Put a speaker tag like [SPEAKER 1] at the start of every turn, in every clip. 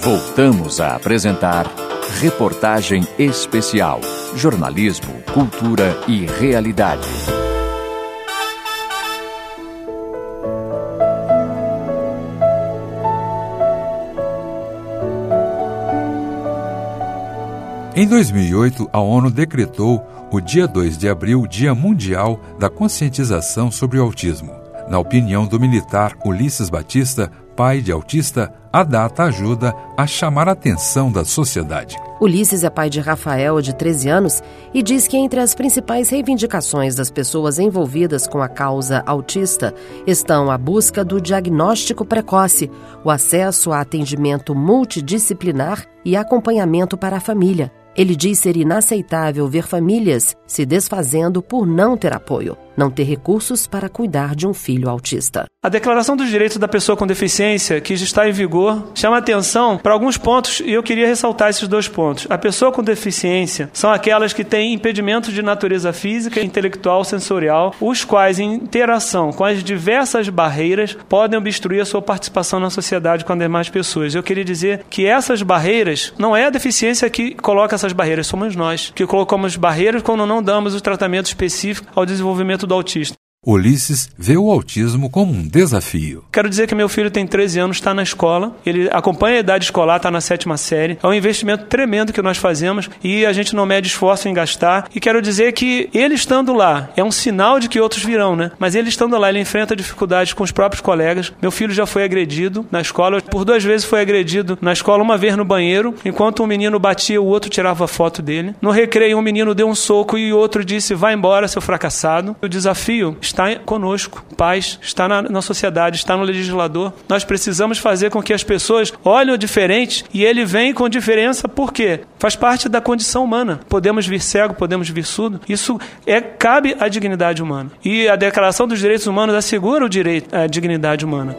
[SPEAKER 1] Voltamos a apresentar Reportagem Especial. Jornalismo, cultura e realidade.
[SPEAKER 2] Em 2008, a ONU decretou o dia 2 de abril Dia Mundial da Conscientização sobre o Autismo. Na opinião do militar Ulisses Batista, pai de autista, a data ajuda a chamar a atenção da sociedade.
[SPEAKER 3] Ulisses é pai de Rafael, de 13 anos, e diz que entre as principais reivindicações das pessoas envolvidas com a causa autista estão a busca do diagnóstico precoce, o acesso a atendimento multidisciplinar e acompanhamento para a família. Ele diz ser inaceitável ver famílias se desfazendo por não ter apoio, não ter recursos para cuidar de um filho autista.
[SPEAKER 4] A Declaração dos Direitos da Pessoa com Deficiência, que já está em vigor, chama atenção para alguns pontos e eu queria ressaltar esses 2 pontos. A pessoa com deficiência são aquelas que têm impedimentos de natureza física, intelectual, sensorial, os quais, em interação com as diversas barreiras, podem obstruir a sua participação na sociedade com as demais pessoas. Eu queria dizer que essas barreiras, não é a deficiência que coloca essas barreiras, somos nós que colocamos barreiras quando não damos o tratamento específico ao desenvolvimento do autista.
[SPEAKER 2] Ulisses vê o autismo como um desafio.
[SPEAKER 4] Quero dizer que meu filho tem 13 anos, está na escola, ele acompanha a idade escolar, está na 7ª série. É um investimento tremendo que nós fazemos e a gente não mede esforço em gastar. E quero dizer que ele estando lá, é um sinal de que outros virão, né? Mas ele estando lá, ele enfrenta dificuldades com os próprios colegas. Meu filho já foi agredido na escola, por 2 vezes foi agredido na escola, uma vez no banheiro, enquanto um menino batia, o outro tirava foto dele. No recreio, um menino deu um soco e o outro disse, vai embora, seu fracassado. O desafio está conosco, pais, está na sociedade, está no legislador. Nós precisamos fazer com que as pessoas olhem o diferente e ele vem com diferença, por quê? Faz parte da condição humana. Podemos vir cego, podemos vir surdo. Isso cabe à dignidade humana. E a Declaração dos Direitos Humanos assegura o direito à dignidade humana.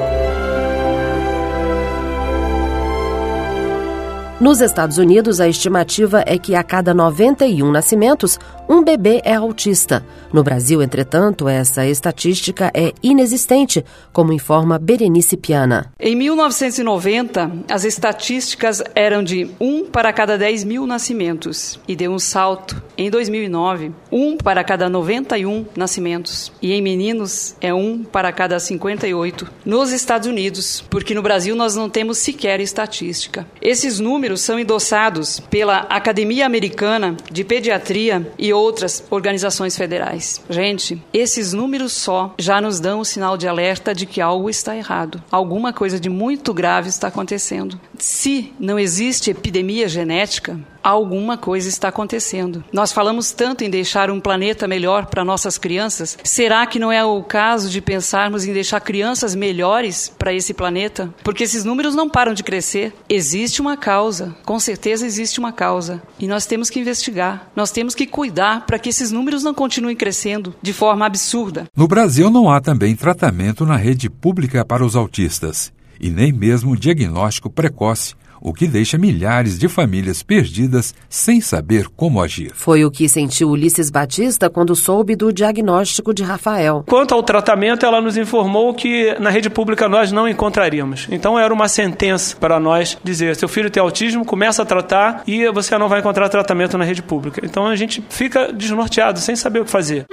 [SPEAKER 3] Nos Estados Unidos, a estimativa é que a cada 91 nascimentos, um bebê é autista. No Brasil, entretanto, essa estatística é inexistente, como informa Berenice Piana.
[SPEAKER 5] Em 1990, as estatísticas eram de 1 para cada 10 mil nascimentos e deu um salto. Em 2009, 1 para cada 91 nascimentos. E em meninos, é 1 para cada 58. Nos Estados Unidos, porque no Brasil nós não temos sequer estatística. Esses números são endossados pela Academia Americana de Pediatria e outras organizações federais. Gente, esses números só já nos dão um sinal de alerta de que algo está errado. Alguma coisa de muito grave está acontecendo. Se não existe epidemia genética, alguma coisa está acontecendo. Nós falamos tanto em deixar um planeta melhor para nossas crianças. Será que não é o caso de pensarmos em deixar crianças melhores para esse planeta? Porque esses números não param de crescer. Existe uma causa. Com certeza existe uma causa. E nós temos que investigar. Nós temos que cuidar para que esses números não continuem crescendo de forma absurda.
[SPEAKER 2] No Brasil não há também tratamento na rede pública para os autistas. E nem mesmo diagnóstico precoce, o que deixa milhares de famílias perdidas sem saber como agir.
[SPEAKER 3] Foi o que sentiu Ulisses Batista quando soube do diagnóstico de Rafael.
[SPEAKER 4] Quanto ao tratamento, ela nos informou que na rede pública nós não encontraríamos. Então era uma sentença para nós dizer, seu filho tem autismo, começa a tratar e você não vai encontrar tratamento na rede pública. Então a gente fica desnorteado, sem saber o que fazer.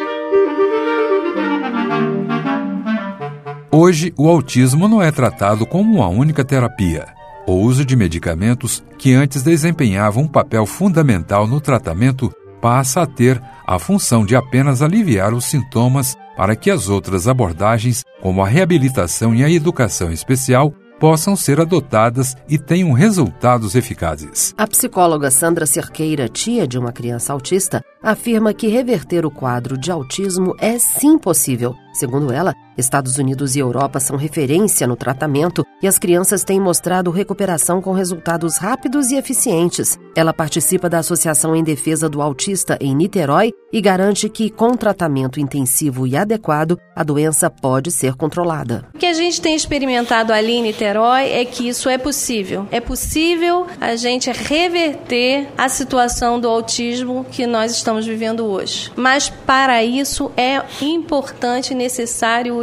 [SPEAKER 2] Hoje, o autismo não é tratado como uma única terapia. O uso de medicamentos, que antes desempenhavam um papel fundamental no tratamento, passa a ter a função de apenas aliviar os sintomas para que as outras abordagens, como a reabilitação e a educação especial, possam ser adotadas e tenham resultados eficazes.
[SPEAKER 3] A psicóloga Sandra Cerqueira, tia de uma criança autista, afirma que reverter o quadro de autismo é sim possível. Segundo ela, Estados Unidos e Europa são referência no tratamento e as crianças têm mostrado recuperação com resultados rápidos e eficientes. Ela participa da Associação em Defesa do Autista em Niterói e garante que, com tratamento intensivo e adequado, a doença pode ser controlada.
[SPEAKER 6] O que a gente tem experimentado ali em Niterói é que isso é possível. É possível a gente reverter a situação do autismo que nós estamos vivendo hoje. Mas, para isso, é importante, necessário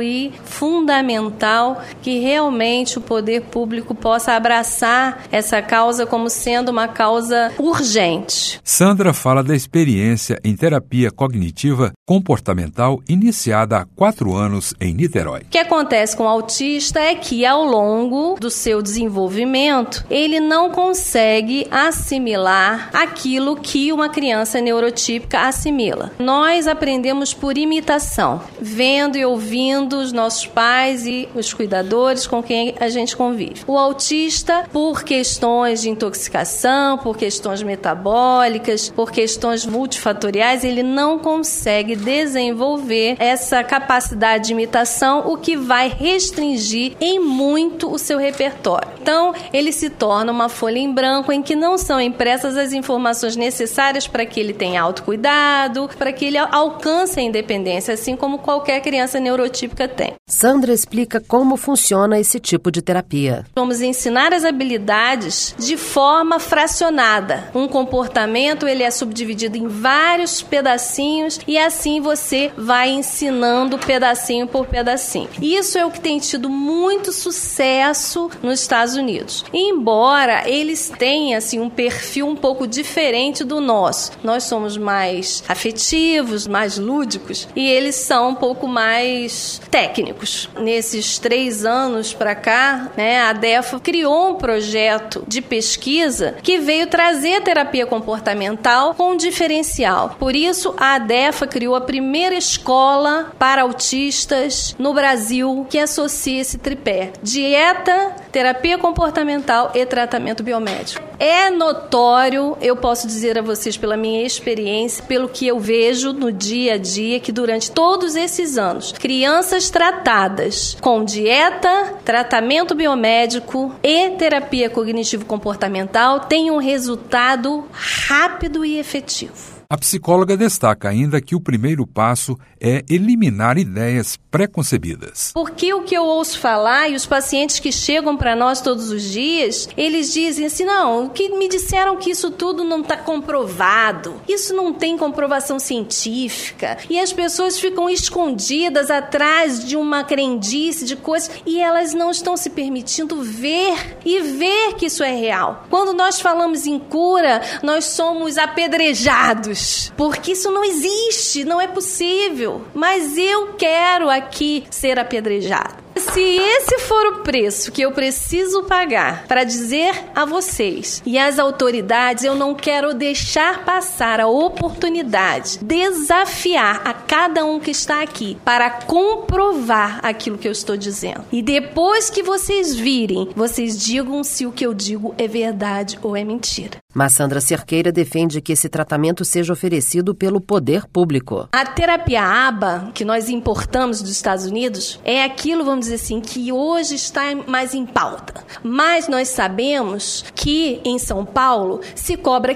[SPEAKER 6] e fundamental que realmente o poder público possa abraçar essa causa como sendo uma causa urgente.
[SPEAKER 2] Sandra fala da experiência em terapia cognitiva comportamental iniciada há 4 anos em Niterói.
[SPEAKER 6] O que acontece com o autista é que, ao longo do seu desenvolvimento, ele não consegue assimilar aquilo que uma criança neurotípica assimila. Nós aprendemos por imitação, vendo e ouvindo os nossos pais e os cuidadores com quem a gente convive. O autista, por questões de intoxicação, por questões metabólicas, por questões multifatoriais, ele não consegue desenvolver essa capacidade de imitação, o que vai restringir em muito o seu repertório. Então, ele se torna uma folha em branco em que não são impressas as informações necessárias para que ele tenha autocuidado, para que ele alcance a independência, assim como qualquer criança neurotípica tem.
[SPEAKER 3] Sandra explica como funciona esse tipo de terapia.
[SPEAKER 6] Vamos ensinar as habilidades de forma fracionada. Um comportamento, ele é subdividido em vários pedacinhos e assim você vai ensinando pedacinho por pedacinho. Isso é o que tem tido muito sucesso nos Estados Unidos. Embora eles tenham assim, um perfil um pouco diferente do nosso. Nós somos mais afetivos, mais lúdicos e eles são um pouco mais técnicos. Nesses 3 anos para cá, a DEFA criou um projeto de pesquisa que veio trazer a terapia comportamental com um diferencial. Por isso, a DEFA criou a primeira escola para autistas no Brasil que associa esse tripé: dieta, terapia comportamental e tratamento biomédico. É notório, eu posso dizer a vocês pela minha experiência, pelo que eu vejo no dia a dia, que durante todos esses anos, crianças tratadas com dieta, tratamento biomédico e terapia cognitivo-comportamental têm um resultado rápido e efetivo.
[SPEAKER 2] A psicóloga destaca ainda que o primeiro passo é eliminar ideias pré-concebidas.
[SPEAKER 6] Porque o que eu ouço falar, e os pacientes que chegam para nós todos os dias, eles dizem assim, não, que me disseram que isso tudo não está comprovado, isso não tem comprovação científica, e as pessoas ficam escondidas atrás de uma crendice de coisas, e elas não estão se permitindo ver que isso é real. Quando nós falamos em cura, nós somos apedrejados, porque isso não existe, não é possível. Mas eu quero aqui ser apedrejado. Se esse for o preço que eu preciso pagar para dizer a vocês e às autoridades, eu não quero deixar passar a oportunidade, desafiar a cada um que está aqui para comprovar aquilo que eu estou dizendo. E depois que vocês virem, vocês digam se o que eu digo é verdade ou é mentira.
[SPEAKER 3] Mas Sandra Cerqueira defende que esse tratamento seja oferecido pelo poder público.
[SPEAKER 6] A terapia ABA, que nós importamos dos Estados Unidos, é aquilo, vamos dizer assim, que hoje está mais em pauta. Mas nós sabemos que em São Paulo se cobra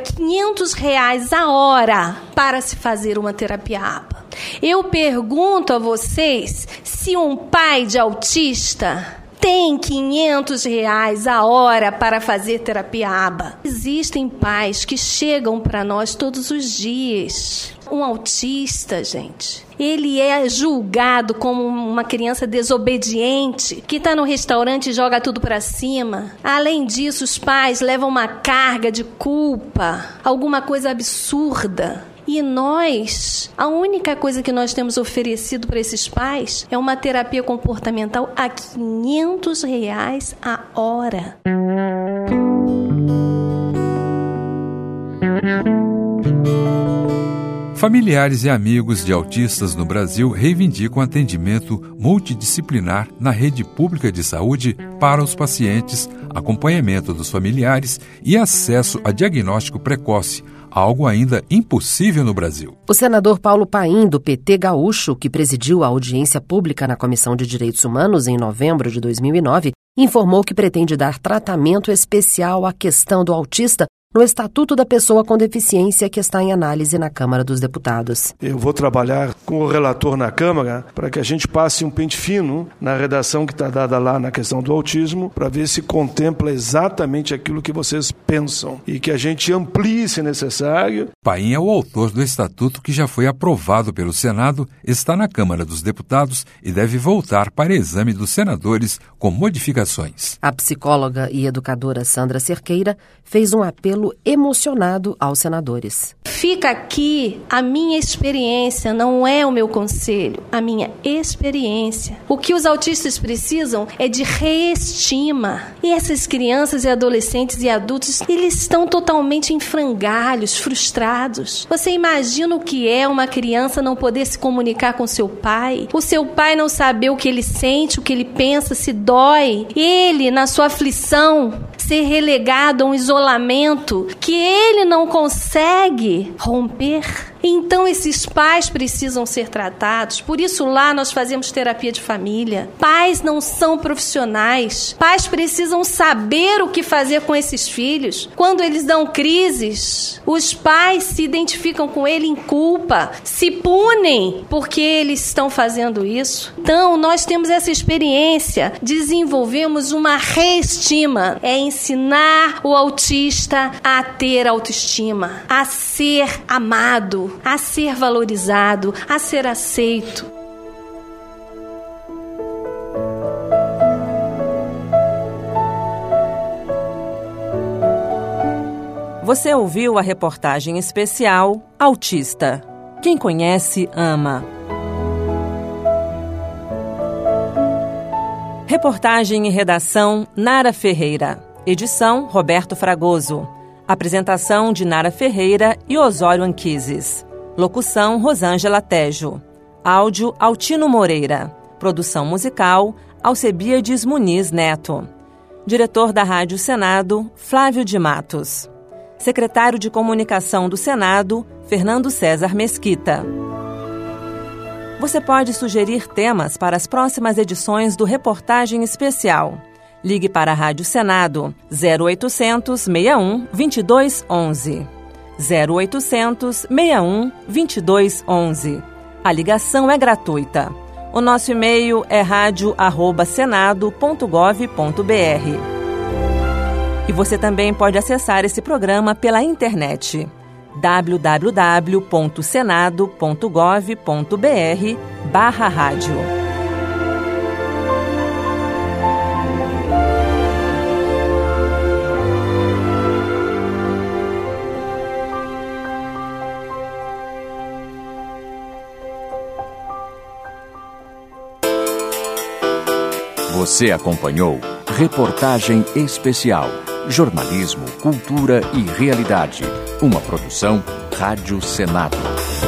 [SPEAKER 6] R$500 a hora para se fazer uma terapia ABA. Eu pergunto a vocês se um pai de autista tem R$500 a hora para fazer terapia ABA. Existem pais que chegam para nós todos os dias. Um autista, gente, ele é julgado como uma criança desobediente, que está no restaurante e joga tudo para cima. Além disso, os pais levam uma carga de culpa, alguma coisa absurda. E nós, a única coisa que nós temos oferecido para esses pais é uma terapia comportamental a R$500 a hora.
[SPEAKER 2] Familiares e amigos de autistas no Brasil reivindicam atendimento multidisciplinar na rede pública de saúde para os pacientes, acompanhamento dos familiares e acesso a diagnóstico precoce, algo ainda impossível no Brasil.
[SPEAKER 3] O senador Paulo Paim, do PT gaúcho, que presidiu a audiência pública na Comissão de Direitos Humanos em novembro de 2009, informou que pretende dar tratamento especial à questão do autista no Estatuto da Pessoa com Deficiência que está em análise na Câmara dos Deputados.
[SPEAKER 7] Eu vou trabalhar com o relator na Câmara para que a gente passe um pente fino na redação que está dada lá na questão do autismo, para ver se contempla exatamente aquilo que vocês pensam e que a gente amplie, se necessário.
[SPEAKER 2] Paim é o autor do Estatuto que já foi aprovado pelo Senado, está na Câmara dos Deputados e deve voltar para exame dos senadores com modificações.
[SPEAKER 3] A psicóloga e educadora Sandra Cerqueira fez um apelo emocionado aos senadores.
[SPEAKER 6] Fica aqui a minha experiência, não é o meu conselho, a minha experiência. O que os autistas precisam é de reestima. E essas crianças e adolescentes e adultos, eles estão totalmente em frangalhos, frustrados. Você imagina o que é uma criança não poder se comunicar com seu pai? O seu pai não saber o que ele sente, o que ele pensa, se dói? Ele, na sua aflição, ser relegado a um isolamento que ele não consegue romper. Então esses pais precisam ser tratados. Por isso lá nós fazemos terapia de família. Pais não são profissionais. Pais precisam saber o que fazer com esses filhos. Quando eles dão crises, os pais se identificam com ele em culpa, se punem porque eles estão fazendo isso. Então nós temos essa experiência, desenvolvemos uma reestima. É ensinar o autista a ter autoestima, a ser amado, a ser valorizado, a ser aceito.
[SPEAKER 8] Você ouviu a reportagem especial Autista. Quem conhece, ama. Reportagem e redação Nara Ferreira. Edição Roberto Fragoso. Apresentação de Nara Ferreira e Osório Anquises. Locução Rosângela Tejo. Áudio Altino Moreira. Produção musical Alcebiades Muniz Neto. Diretor da Rádio Senado Flávio de Matos. Secretário de Comunicação do Senado Fernando César Mesquita. Você pode sugerir temas para as próximas edições do Reportagem Especial. Ligue para a Rádio Senado 0800 61 2211. 0800 61 2211. A ligação é gratuita. O nosso e-mail é radio@senado.gov.br. E você também pode acessar esse programa pela internet www.senado.gov.br/rádio.
[SPEAKER 1] Você acompanhou Reportagem Especial. Jornalismo, cultura e realidade. Uma produção Rádio Senado.